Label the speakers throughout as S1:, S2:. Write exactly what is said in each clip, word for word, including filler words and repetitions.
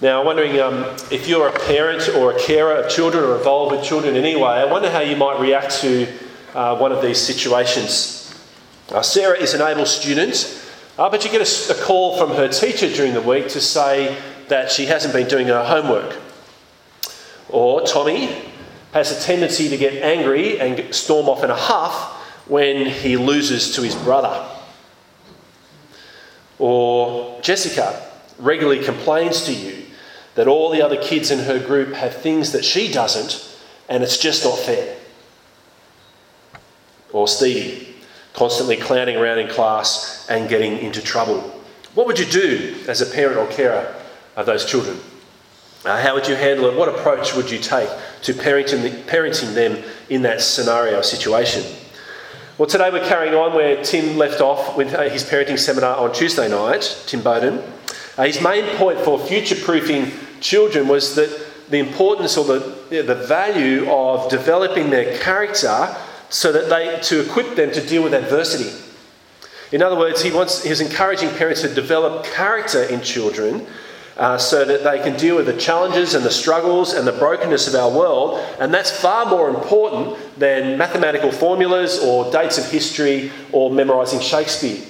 S1: Now, I'm wondering um, if you're a parent or a carer of children or involved with children in any way, I wonder how you might react to uh, one of these situations. Uh, Sarah is an able student, uh, but you get a, a call from her teacher during the week to say that she hasn't been doing her homework. Or Tommy has a tendency to get angry and storm off in a huff when he loses to his brother. Or Jessica regularly complains to you that all the other kids in her group have things that she doesn't, and it's just not fair. Or Stevie, constantly clowning around in class and getting into trouble. What would you do as a parent or carer of those children? Uh, how would you handle it? What approach would you take to parenting, parenting them in that scenario or situation? Well, today we're carrying on where Tim left off with uh, his parenting seminar on Tuesday night, Tim Bowden. Uh, his main point for future-proofing children was that the importance or the, the value of developing their character so that they, to equip them to deal with adversity. In other words, he wants, he was encouraging parents to develop character in children uh, so that they can deal with the challenges and the struggles and the brokenness of our world, and that's far more important than mathematical formulas or dates of history or memorising Shakespeare.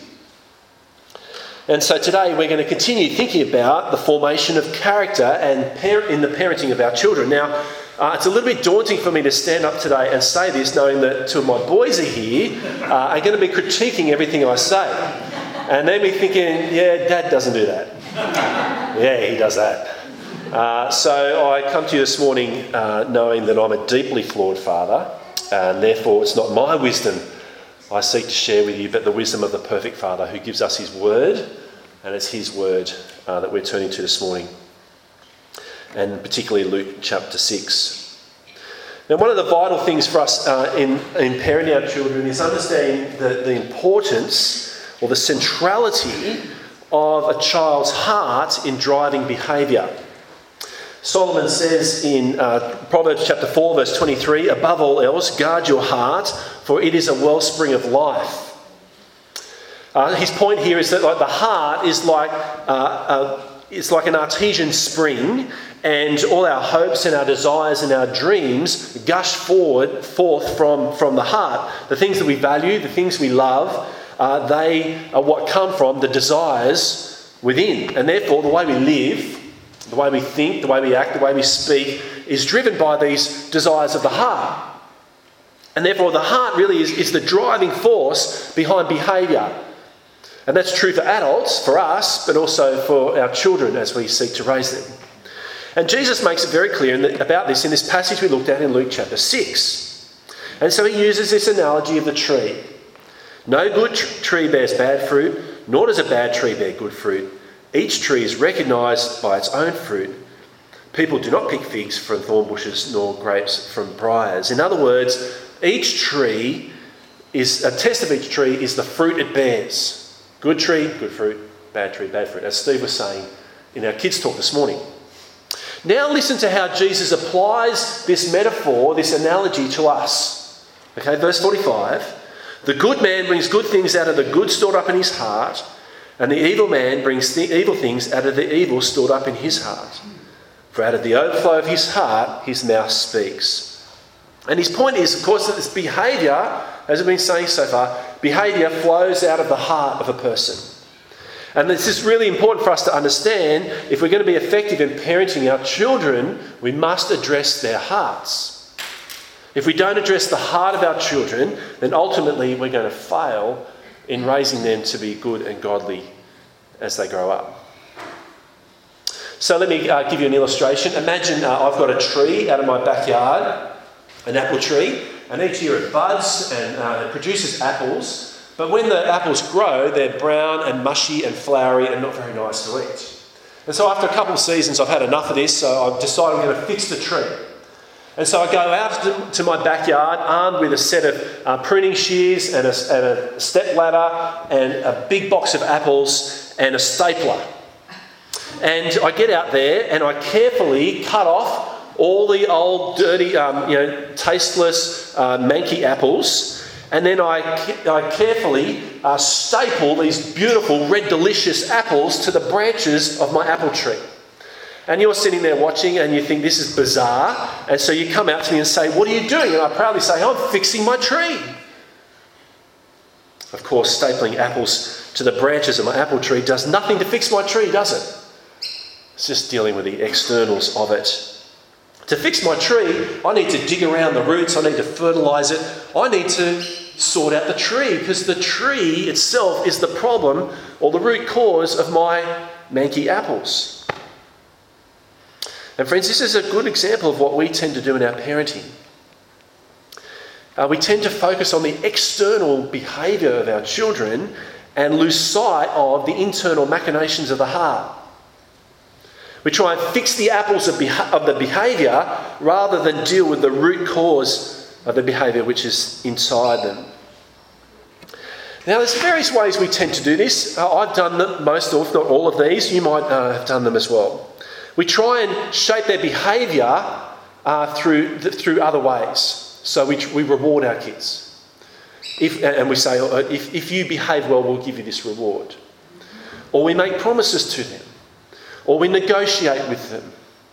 S1: And so today we're going to continue thinking about the formation of character and par- in the parenting of our children. Now, uh, it's a little bit daunting for me to stand up today and say this, knowing that two of my boys are here, uh, are going to be critiquing everything I say. And they'll be thinking, yeah, Dad doesn't do that. Yeah, he does that. Uh, so I come to you this morning uh, knowing that I'm a deeply flawed father, and therefore it's not my wisdom I seek to share with you, but the wisdom of the perfect Father who gives us his word, and it's his word uh, that we're turning to this morning, and particularly Luke chapter six. Now, one of the vital things for us uh, in, in parenting our children is understanding the, the importance or the centrality of a child's heart in driving behaviour. Solomon says in uh, Proverbs chapter four, verse twenty-three, above all else, guard your heart, for it is a wellspring of life. Uh, his point here is that like the heart is like uh, uh, it's like an artesian spring, and all our hopes and our desires and our dreams gush forward forth from, from the heart. The things that we value, the things we love, uh, they are what come from the desires within. And therefore, the way we live, the way we think, the way we act, the way we speak is driven by these desires of the heart. And therefore the heart really is, is the driving force behind behaviour. And that's true for adults, for us, but also for our children as we seek to raise them. And Jesus makes it very clear in the, about this in this passage we looked at in Luke chapter six. And so he uses this analogy of the tree. No good tr- tree bears bad fruit, nor does a bad tree bear good fruit. Each tree is recognised by its own fruit. People do not pick figs from thorn bushes nor grapes from briars. In other words, each tree is, a test of each tree is the fruit it bears. Good tree, good fruit, bad tree, bad fruit, as Steve was saying in our kids' talk this morning. Now listen to how Jesus applies this metaphor, this analogy to us. Okay, verse forty-five. The good man brings good things out of the good stored up in his heart, and the evil man brings the evil things out of the evil stored up in his heart. For out of the overflow of his heart, his mouth speaks. And his point is, of course, that this behaviour, as we've been saying so far, behaviour flows out of the heart of a person. And this is really important for us to understand. If we're going to be effective in parenting our children, we must address their hearts. If we don't address the heart of our children, then ultimately we're going to fail in raising them to be good and godly as they grow up. So let me uh, give you an illustration. Imagine uh, I've got a tree out of my backyard, an apple tree, and each year it buds and uh, it produces apples. But when the apples grow, they're brown and mushy and flowery and not very nice to eat. And so after a couple of seasons, I've had enough of this, so I've decided I'm going to fix the tree. And so I go out to, to my backyard armed with a set of uh, pruning shears and a, and a step ladder and a big box of apples and a stapler. And I get out there and I carefully cut off all the old, dirty, um, you know, tasteless, uh, manky apples. And then I, I carefully uh, staple these beautiful, red, delicious apples to the branches of my apple tree. And you're sitting there watching and you think this is bizarre. And so you come out to me and say, what are you doing? And I proudly say, I'm fixing my tree. Of course, stapling apples to the branches of my apple tree does nothing to fix my tree, does it? It's just dealing with the externals of it. To fix my tree, I need to dig around the roots, I need to fertilise it, I need to sort out the tree, because the tree itself is the problem or the root cause of my manky apples. And friends, this is a good example of what we tend to do in our parenting. Uh, we tend to focus on the external behaviour of our children and lose sight of the internal machinations of the heart. We try and fix the apples of, beha- of the behaviour rather than deal with the root cause of the behaviour which is inside them. Now, there's various ways we tend to do this. Uh, I've done them, most, or if not all of these. You might uh, have done them as well. We try and shape their behaviour uh, through th- through other ways. So we we reward our kids, if, and we say, uh, if if you behave well, we'll give you this reward. Or we make promises to them. Or we negotiate with them,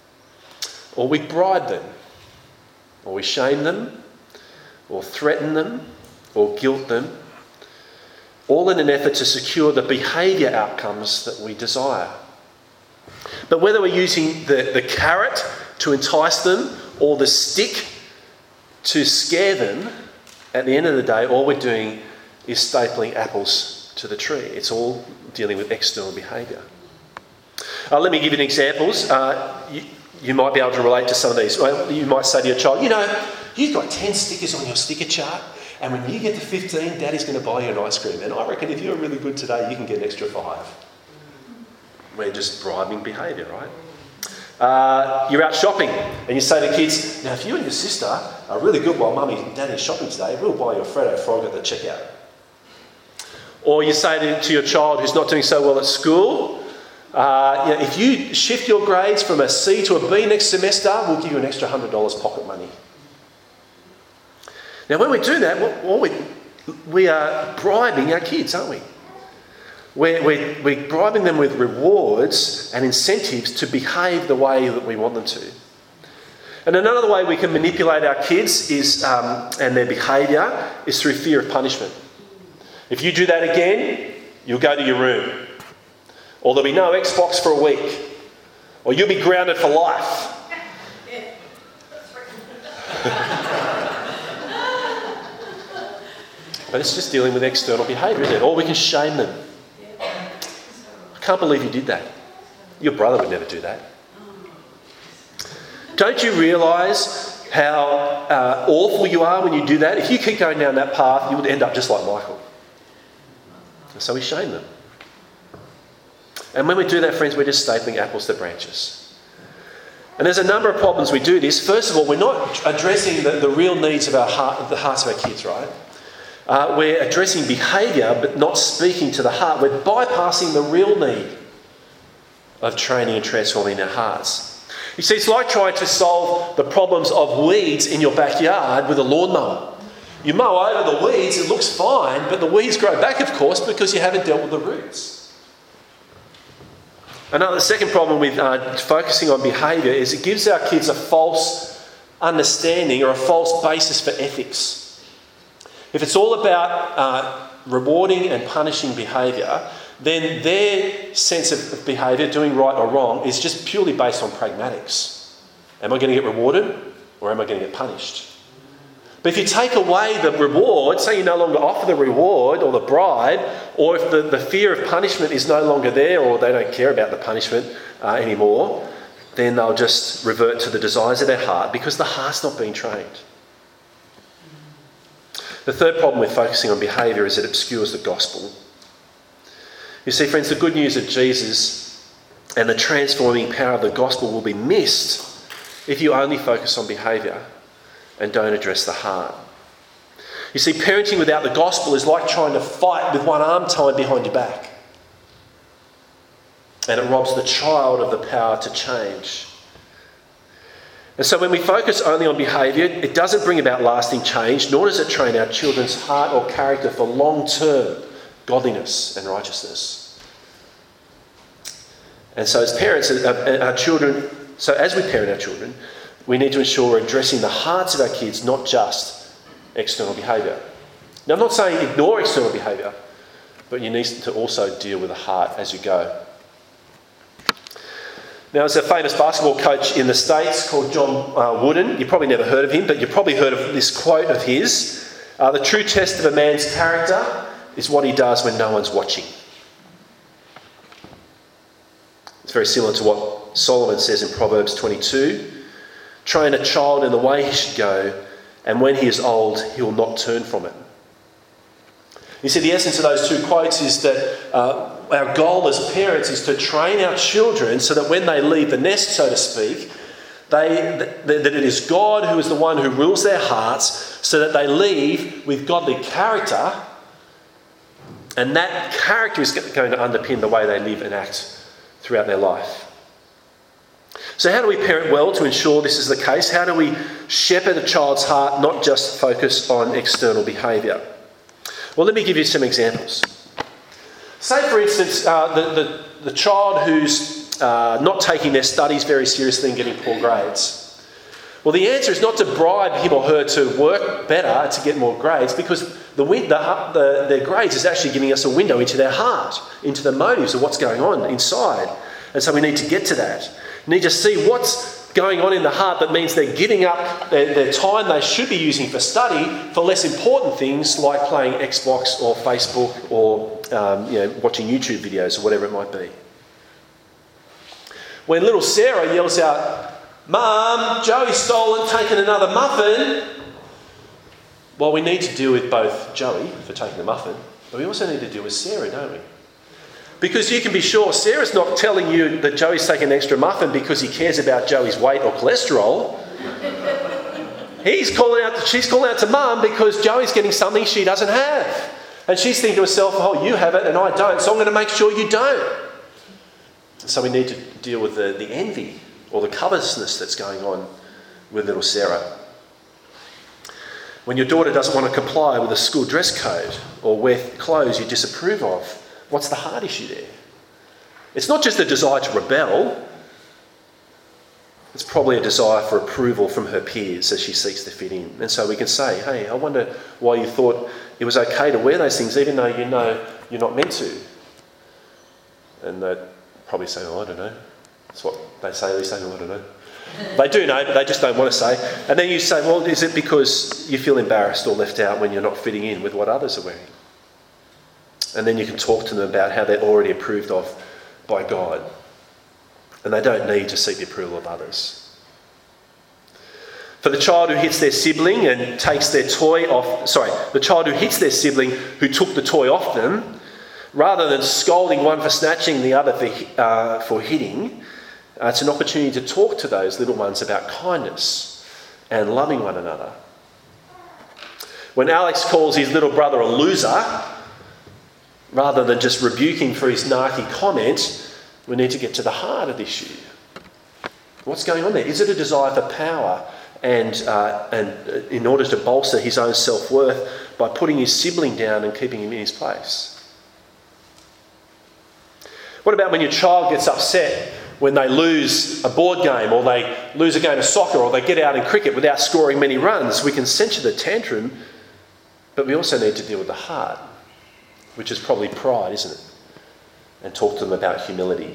S1: or we bribe them, or we shame them, or threaten them, or guilt them, all in an effort to secure the behaviour outcomes that we desire. But whether we're using the, the carrot to entice them or the stick to scare them, at the end of the day, all we're doing is stapling apples to the tree. It's all dealing with external behaviour. Uh, let me give you examples. Uh, you, you might be able to relate to some of these. Well, you might say to your child, you know, you've got ten stickers on your sticker chart, and when you get to fifteen, Daddy's going to buy you an ice cream. And I reckon if you're really good today, you can get an extra five. We're just bribing behaviour, right? Uh, you're out shopping, and you say to kids, now if you and your sister are really good while Mummy and Daddy's shopping today, we'll buy you a Freddo Frog at the checkout. Or you say to, to your child who's not doing so well at school, Uh, you know, if you shift your grades from a C to a B next semester, we'll give you an extra one hundred dollars pocket money. Now, when we do that, well, we, we are bribing our kids, aren't we? We're, we're, we're bribing them with rewards and incentives to behave the way that we want them to. And another way we can manipulate our kids is, um, and their behaviour is through fear of punishment. If you do that again, you'll go to your room. Or there'll be no Xbox for a week. Or you'll be grounded for life. But it's just dealing with external behaviour, isn't it? Or we can shame them. I can't believe you did that. Your brother would never do that. Don't you realise how uh, awful you are when you do that? If you keep going down that path, you would end up just like Michael. And so we shame them. And when we do that, friends, we're just stapling apples to branches. And there's a number of problems we do this. First of all, we're not addressing the, the real needs of our heart, the hearts of our kids, right? Uh, we're addressing behaviour, but not speaking to the heart. We're bypassing the real need of training and transforming their hearts. You see, it's like trying to solve the problems of weeds in your backyard with a lawnmower. You mow over the weeds, it looks fine, but the weeds grow back, of course, because you haven't dealt with the roots. Another second problem with uh, focusing on behaviour is it gives our kids a false understanding or a false basis for ethics. If it's all about uh, rewarding and punishing behaviour, then their sense of behaviour, doing right or wrong, is just purely based on pragmatics. Am I going to get rewarded or am I going to get punished? But if you take away the reward, say you no longer offer the reward or the bribe, or if the, the fear of punishment is no longer there or they don't care about the punishment uh, anymore, then they'll just revert to the desires of their heart because the heart's not being trained. The third problem with focusing on behaviour is it obscures the gospel. You see, friends, the good news of Jesus and the transforming power of the gospel will be missed if you only focus on behaviour and don't address the heart. You see, parenting without the gospel is like trying to fight with one arm tied behind your back. And it robs the child of the power to change. And so when we focus only on behaviour, it doesn't bring about lasting change, nor does it train our children's heart or character for long-term godliness and righteousness. And so as parents, our children, so as we parent our children, we need to ensure we're addressing the hearts of our kids, not just external behaviour. Now, I'm not saying ignore external behaviour, but you need to also deal with the heart as you go. Now, there's a famous basketball coach in the States called John uh, Wooden. You've probably never heard of him, but you've probably heard of this quote of his. Uh, the true test of a man's character is what he does when no one's watching. It's very similar to what Solomon says in Proverbs twenty-two. Train a child in the way he should go, and when he is old, he will not turn from it. You see, the essence of those two quotes is that uh, our goal as parents is to train our children so that when they leave the nest, so to speak, they, that, that it is God who is the one who rules their hearts, so that they leave with godly character, and that character is going to underpin the way they live and act throughout their life. So how do we parent well to ensure this is the case? How do we shepherd a child's heart, not just focus on external behaviour? Well, let me give you some examples. Say, for instance, uh, the, the, the child who's uh, not taking their studies very seriously and getting poor grades. Well, the answer is not to bribe him or her to work better to get more grades, because the, the, the, their grades is actually giving us a window into their heart, into the motives of what's going on inside. And so we need to get to that. We need to see what's going on in the heart that means they're giving up their, their time they should be using for study for less important things like playing Xbox or Facebook or um, you know, watching YouTube videos or whatever it might be. When little Sarah yells out, "Mum, Joey's stolen, taken another muffin," well, we need to deal with both Joey for taking the muffin, but we also need to deal with Sarah, don't we? Because you can be sure Sarah's not telling you that Joey's taking an extra muffin because he cares about Joey's weight or cholesterol. He's calling out, she's calling out to Mum because Joey's getting something she doesn't have. And she's thinking to herself, "Oh, you have it and I don't, so I'm going to make sure you don't." So we need to deal with the, the envy or the covetousness that's going on with little Sarah. When your daughter doesn't want to comply with a school dress code or wear clothes you disapprove of, what's the heart issue there? It's not just a desire to rebel. It's probably a desire for approval from her peers as she seeks to fit in. And so we can say, "Hey, I wonder why you thought it was okay to wear those things even though you know you're not meant to." And they'd probably say, "Oh, I don't know." That's what they say. They say, "Oh, I don't know." They do know, but they just don't want to say. And then you say, "Well, is it because you feel embarrassed or left out when you're not fitting in with what others are wearing?" And then you can talk to them about how they're already approved of by God. And they don't need to seek the approval of others. For the child who hits their sibling and takes their toy off, sorry, the child who hits their sibling who took the toy off them, rather than scolding one for snatching the other for, uh, for hitting, uh, it's an opportunity to talk to those little ones about kindness and loving one another. When Alex calls his little brother a loser, rather than just rebuking for his narky comment, we need to get to the heart of the issue. What's going on there? Is it a desire for power and, uh, and in order to bolster his own self-worth by putting his sibling down and keeping him in his place? What about when your child gets upset when they lose a board game or they lose a game of soccer or they get out in cricket without scoring many runs? We can censure the tantrum, but we also need to deal with the heart, which is probably pride, isn't it? And talk to them about humility.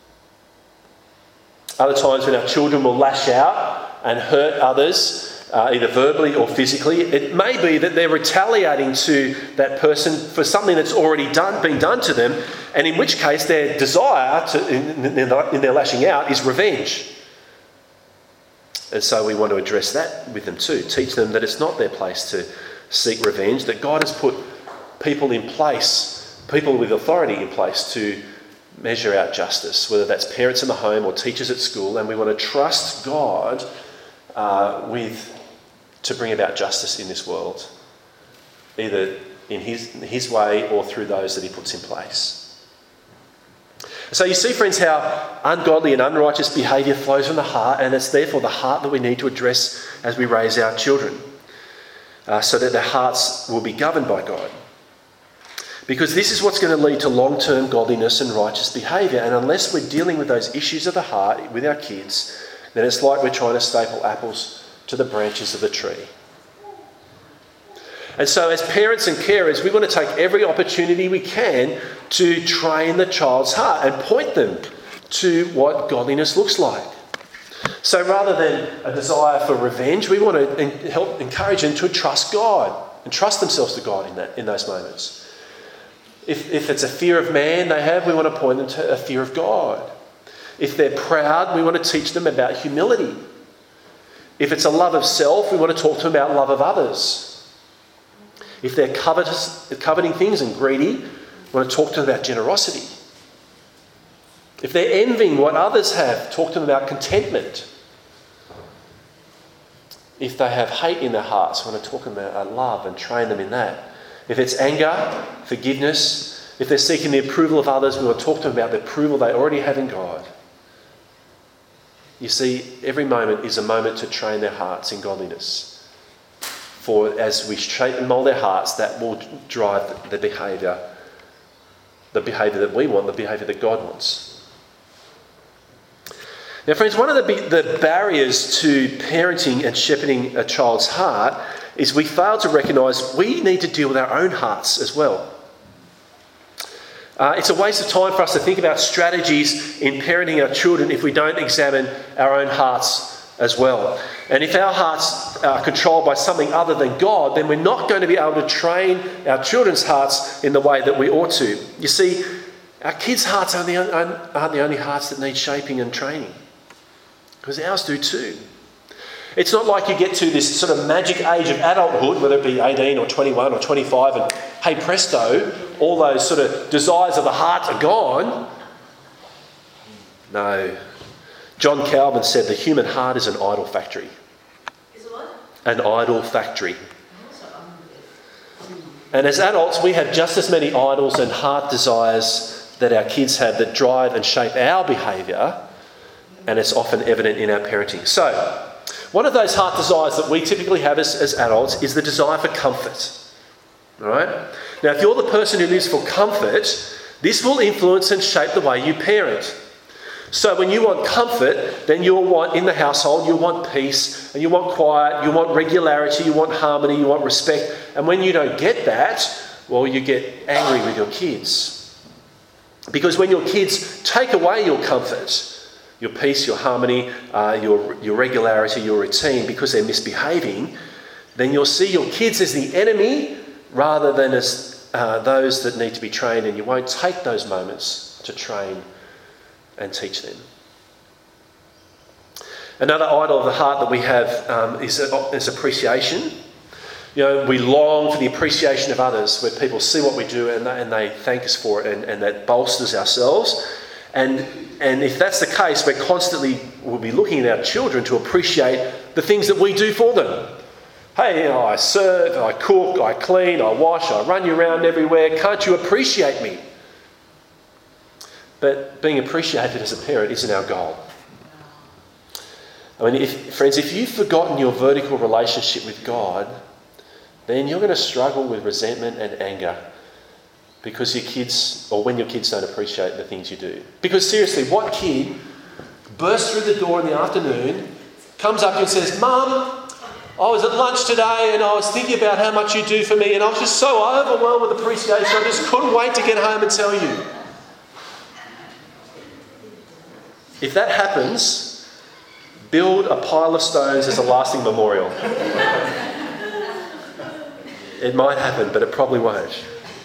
S1: Other times when our children will lash out and hurt others, uh, either verbally or physically, it may be that they're retaliating to that person for something that's already done, been done to them, and in which case their desire to, in, in their lashing out is revenge. And so we want to address that with them too. Teach them that it's not their place to seek revenge, that God has put people in place, people with authority in place to measure out justice, whether that's parents in the home or teachers at school, and we want to trust God uh, with to bring about justice in this world, either in his, his way or through those that he puts in place. So you see, friends, how ungodly and unrighteous behaviour flows from the heart, and it's therefore the heart that we need to address as we raise our children, uh, so that their hearts will be governed by God. Because this is what's going to lead to long-term godliness and righteous behaviour. And unless we're dealing with those issues of the heart with our kids, then it's like we're trying to staple apples to the branches of the tree. And so as parents and carers, we want to take every opportunity we can to train the child's heart and point them to what godliness looks like. So rather than a desire for revenge, we want to help encourage them to trust God and trust themselves to God in that in those moments. If, if it's a fear of man they have, we want to point them to a fear of God. If they're proud, we want to teach them about humility. If it's a love of self, we want to talk to them about love of others. If they're covetous, coveting things and greedy, we want to talk to them about generosity. If they're envying what others have, talk to them about contentment. If they have hate in their hearts, we want to talk to them about love and train them in that. If it's anger, forgiveness, if they're seeking the approval of others, we want to talk to them about the approval they already have in God. You see, every moment is a moment to train their hearts in godliness. For as we shape and mould their hearts, that will drive the behaviour, the behaviour that we want, the behaviour that God wants. Now, friends, one of the, the barriers to parenting and shepherding a child's heart is we fail to recognise we need to deal with our own hearts as well. Uh, it's a waste of time for us to think about strategies in parenting our children if we don't examine our own hearts as well. And if our hearts are controlled by something other than God, then we're not going to be able to train our children's hearts in the way that we ought to. You see, our kids' hearts aren't the, aren't the only hearts that need shaping and training, because ours do too. It's not like you get to this sort of magic age of adulthood, whether it be eighteen or twenty-one or twenty-five, and hey presto, all those sort of desires of the heart are gone. No. John Calvin said the human heart is an idol factory.
S2: Is it what?
S1: An idol factory. And as adults, we have just as many idols and heart desires that our kids have that drive and shape our behaviour, and it's often evident in our parenting. So, one of those heart desires that we typically have as, as adults is the desire for comfort. All right? Now, if you're the person who lives for comfort, this will influence and shape the way you parent. So when you want comfort, then you'll want, in the household, you want peace, and you want quiet, you want regularity, you want harmony, you want respect. And when you don't get that, well, you get angry with your kids. Because when your kids take away your comfort, your peace, your harmony, uh, your, your regularity, your routine, because they're misbehaving, then you'll see your kids as the enemy rather than as uh, those that need to be trained, and you won't take those moments to train and teach them. Another idol of the heart that we have um, is, is appreciation. You know, we long for the appreciation of others, where people see what we do and they, and they thank us for it, and, and that bolsters ourselves. And and if that's the case, we're constantly, we'll be looking at our children to appreciate the things that we do for them. Hey, you know, I serve, I cook, I clean, I wash, I run you around everywhere. Can't you appreciate me? But being appreciated as a parent isn't our goal. I mean, if, friends, if you've forgotten your vertical relationship with God, then you're going to struggle with resentment and anger because your kids, or when your kids don't appreciate the things you do. Because seriously, what kid bursts through the door in the afternoon, comes up and says, "Mum, I was at lunch today and I was thinking about how much you do for me and I was just so overwhelmed with appreciation, I just couldn't wait to get home and tell you." If that happens, build a pile of stones as a lasting memorial. It might happen, but it probably won't.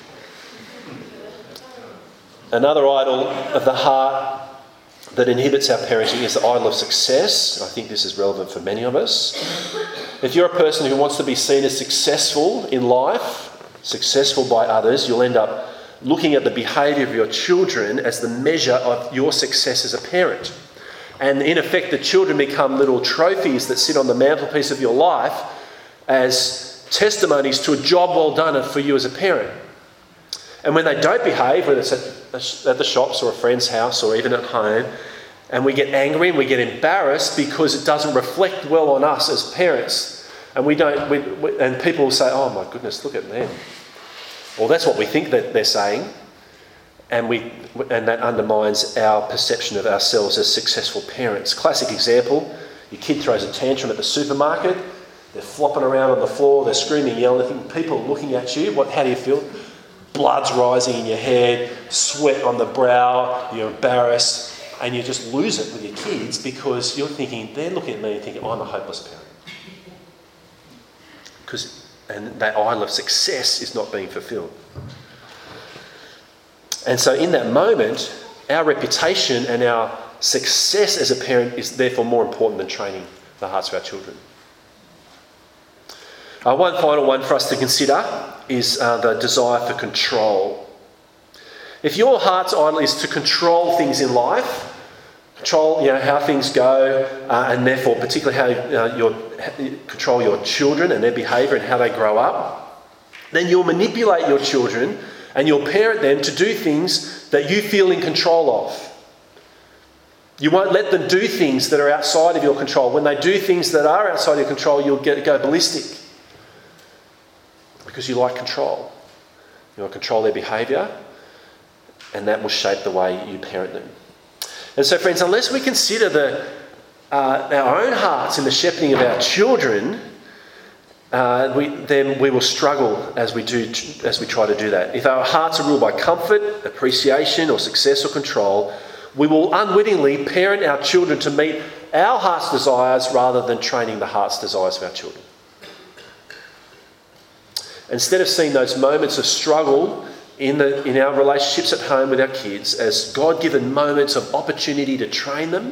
S1: Another idol of the heart that inhibits our parenting is the idol of success. I think this is relevant for many of us. If you're a person who wants to be seen as successful in life, successful by others, you'll end up looking at the behaviour of your children as the measure of your success as a parent. And in effect, the children become little trophies that sit on the mantelpiece of your life as testimonies to a job well done for you as a parent. And when they don't behave, whether it's at, at the shops or a friend's house or even at home, and we get angry and we get embarrassed because it doesn't reflect well on us as parents, and we don't, we, we, and people will say, "Oh my goodness, look at them. Or that's what we think that they're saying. And we and that undermines our perception of ourselves as successful parents. Classic example, your kid throws a tantrum at the supermarket, they're flopping around on the floor, they're screaming, yelling, people are looking at you. What? How do you feel? Blood's rising in your head, sweat on the brow, you're embarrassed, and you just lose it with your kids because you're thinking, they're looking at me and thinking, I'm a hopeless parent. Because, and that idol of success is not being fulfilled. And so in that moment, our reputation and our success as a parent is therefore more important than training the hearts of our children. Uh, one final one for us to consider is uh, the desire for control. If your heart's idol is to control things in life, control, you know, how things go, uh, and therefore particularly how uh, you control your children and their behaviour and how they grow up, then you'll manipulate your children and you'll parent them to do things that you feel in control of. You won't let them do things that are outside of your control. When they do things that are outside of your control, you'll get, go ballistic. Because you like control. You want to control their behaviour, and that will shape the way you parent them. And so, friends, unless we consider the, uh, our own hearts in the shepherding of our children, uh, we, then we will struggle as we do as we try to do that. If our hearts are ruled by comfort, appreciation, or success or control, we will unwittingly parent our children to meet our heart's desires rather than training the heart's desires of our children. Instead of seeing those moments of struggle in, the, in our relationships at home with our kids as God-given moments of opportunity to train them,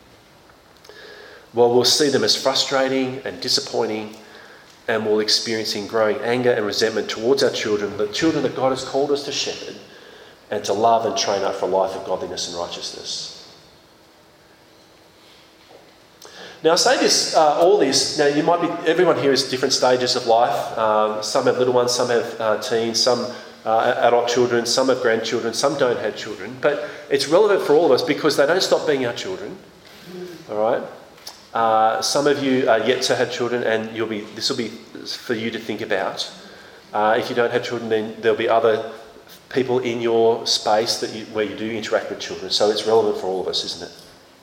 S1: well, we'll see them as frustrating and disappointing, and we'll experiencing growing anger and resentment towards our children, the children that God has called us to shepherd and to love and train up for a life of godliness and righteousness. Now, I say this, uh, all this, now you might be, everyone here is different stages of life. Um, some have little ones, some have uh, teens, some uh, adult children, some have grandchildren, some don't have children. But it's relevant for all of us because they don't stop being our children, all right? Uh, some of you are yet to have children, and you'll be. This will be for you to think about. Uh, if you don't have children, then there'll be other people in your space that you, where you do interact with children. So it's relevant for all of us, isn't it?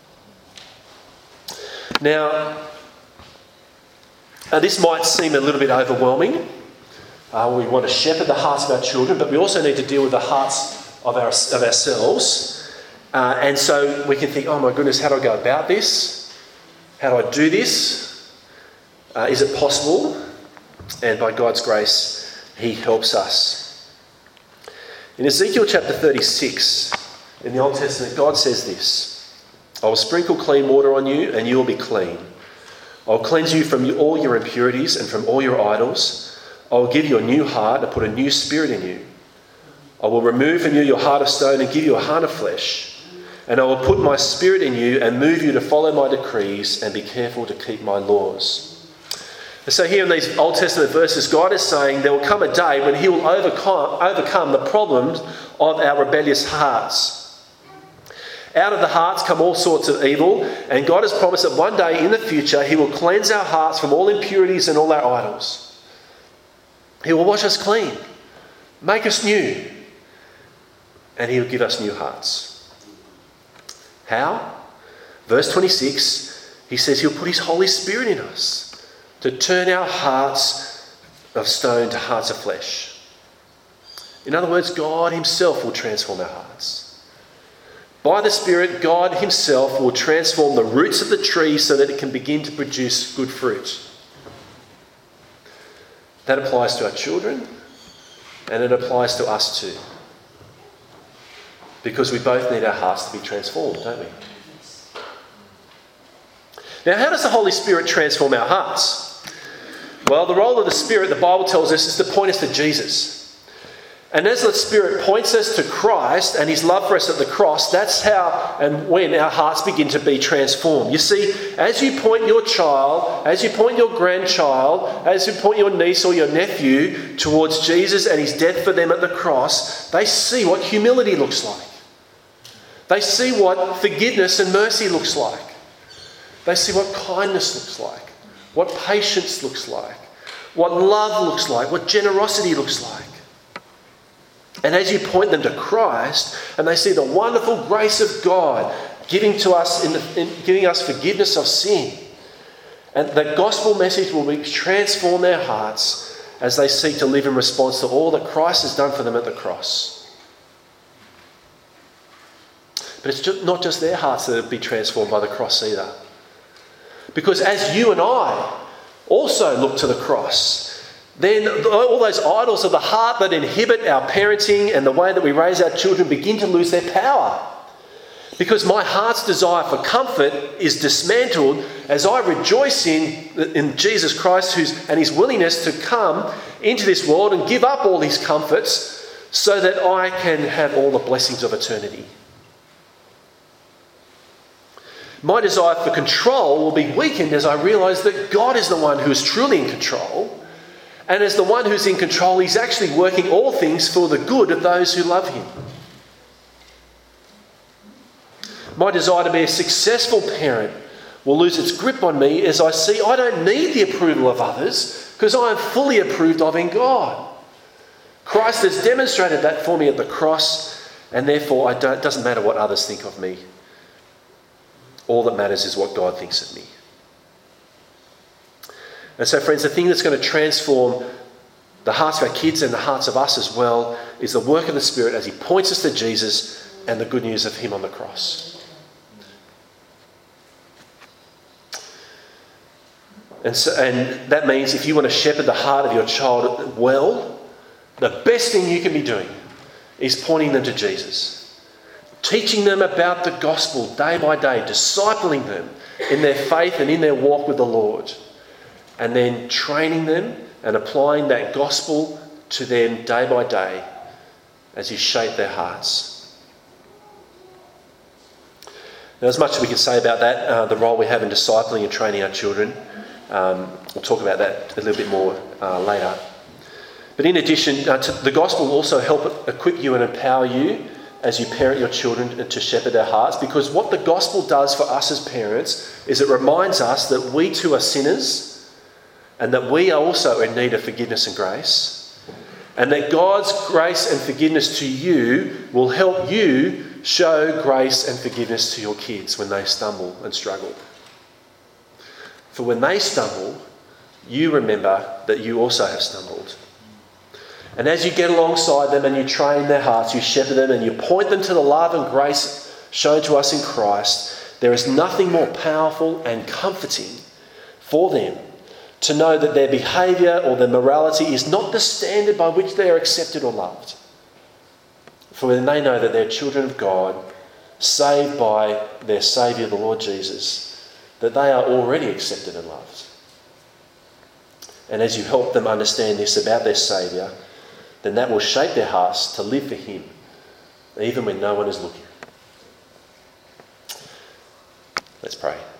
S1: Now, uh, this might seem a little bit overwhelming. Uh, we want to shepherd the hearts of our children, but we also need to deal with the hearts of, our, of ourselves. Uh, and so we can think, oh my goodness, how do I go about this? How do I do this? Uh, is it possible? And by God's grace, He helps us. In Ezekiel chapter thirty-six, in the Old Testament, God says this: I will sprinkle clean water on you, and you will be clean. I will cleanse you from all your impurities and from all your idols. I will give you a new heart and put a new spirit in you. I will remove from you your heart of stone and give you a heart of flesh. And I will put my spirit in you and move you to follow my decrees and be careful to keep my laws. And so here in these Old Testament verses, God is saying there will come a day when He will overcome, overcome the problems of our rebellious hearts. Out of the hearts come all sorts of evil, and God has promised that one day in the future He will cleanse our hearts from all impurities and all our idols. He will wash us clean, make us new, and He will give us new hearts. How? Verse twenty-six, He says He'll put His Holy Spirit in us to turn our hearts of stone to hearts of flesh. In other words, God Himself will transform our hearts. By the Spirit, God Himself will transform the roots of the tree so that it can begin to produce good fruit. That applies to our children, and it applies to us too. Because we both need our hearts to be transformed, don't we? Now, how does the Holy Spirit transform our hearts? Well, the role of the Spirit, the Bible tells us, is to point us to Jesus. And as the Spirit points us to Christ and His love for us at the cross, that's how and when our hearts begin to be transformed. You see, as you point your child, as you point your grandchild, as you point your niece or your nephew towards Jesus and His death for them at the cross, they see what humility looks like. They see what forgiveness and mercy looks like. They see what kindness looks like, what patience looks like, what love looks like, what generosity looks like. And as you point them to Christ and they see the wonderful grace of God giving to us in, the, in giving us forgiveness of sin, and the gospel message will be transform their hearts as they seek to live in response to all that Christ has done for them at the cross. But it's just, not just their hearts that will be transformed by the cross either. Because as you and I also look to the cross, then all those idols of the heart that inhibit our parenting and the way that we raise our children begin to lose their power. Because my heart's desire for comfort is dismantled as I rejoice in, in Jesus Christ who's, and his willingness to come into this world and give up all his comforts so that I can have all the blessings of eternity. My desire for control will be weakened as I realise that God is the one who is truly in control. And as the one who's in control, he's actually working all things for the good of those who love him. My desire to be a successful parent will lose its grip on me as I see I don't need the approval of others because I am fully approved of in God. Christ has demonstrated that for me at the cross, and therefore I don't, it doesn't matter what others think of me. All that matters is what God thinks of me. And so, friends, the thing that's going to transform the hearts of our kids and the hearts of us as well is the work of the Spirit as he points us to Jesus and the good news of him on the cross. And, so, and that means if you want to shepherd the heart of your child well, the best thing you can be doing is pointing them to Jesus. Teaching them about the gospel day by day, discipling them in their faith and in their walk with the Lord. And then training them and applying that gospel to them day by day as you shape their hearts. Now, there's much we can say about that, uh, the role we have in discipling and training our children. Um, we'll talk about that a little bit more uh, later. But in addition, uh, to, the gospel will also help equip you and empower you as you parent your children to shepherd their hearts, because what the gospel does for us as parents is it reminds us that we too are sinners, and that we are also in need of forgiveness and grace. And that God's grace and forgiveness to you will help you show grace and forgiveness to your kids when they stumble and struggle. For when they stumble, you remember that you also have stumbled. And as you get alongside them and you train their hearts, you shepherd them and you point them to the love and grace shown to us in Christ, there is nothing more powerful and comforting for them to know that their behaviour or their morality is not the standard by which they are accepted or loved. For when they know that they're children of God, saved by their Saviour, the Lord Jesus, that they are already accepted and loved. And as you help them understand this about their Saviour, then that will shape their hearts to live for him, even when no one is looking. Let's pray.